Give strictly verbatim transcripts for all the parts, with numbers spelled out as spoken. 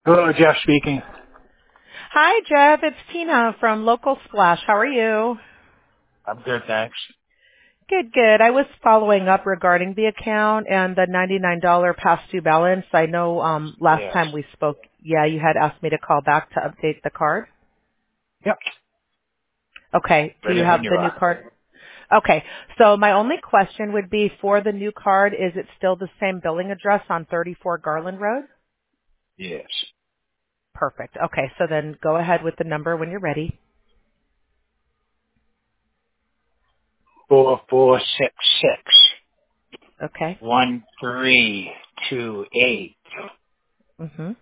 Hello, Jeff speaking. Hi, Jeff. It's Tina from Local Splash. How are you? I'm good, thanks. Good, good. I was following up regarding the account and the ninety-nine dollars past due balance. I know um last Yes. time we spoke, yeah, you had asked me to call back to update the card. Yep. Okay. Do you Ready when have you the new are. card? Okay. So my only question would be for the new card, is it still the same billing address on thirty-four Garland Road? Yes. Perfect. Okay. So then go ahead with the number when you're ready. Four four six six Okay. one three two eight. Mhm.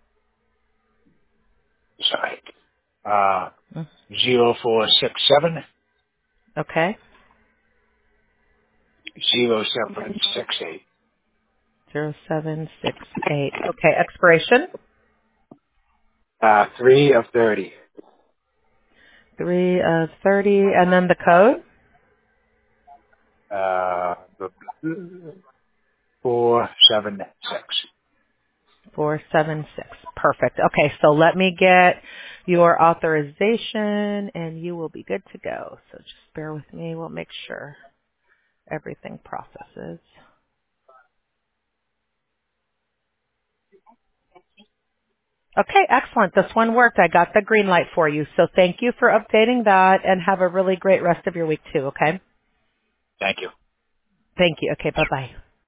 Sorry. Uh, Mm. zero four six seven Okay. zero seven six eight. Zero seven six eight. Okay, expiration Uh, three of thirty. three of thirty, and then the code Uh, four seven six. four seven six. Perfect. Okay, so let me get your authorization, and you will be good to go. So just bear with me. We'll make sure everything processes. Okay, excellent. This one worked. I got the green light for you. So thank you for updating that, and have a really great rest of your week too. Okay. Thank you. Thank you. Okay. Bye bye.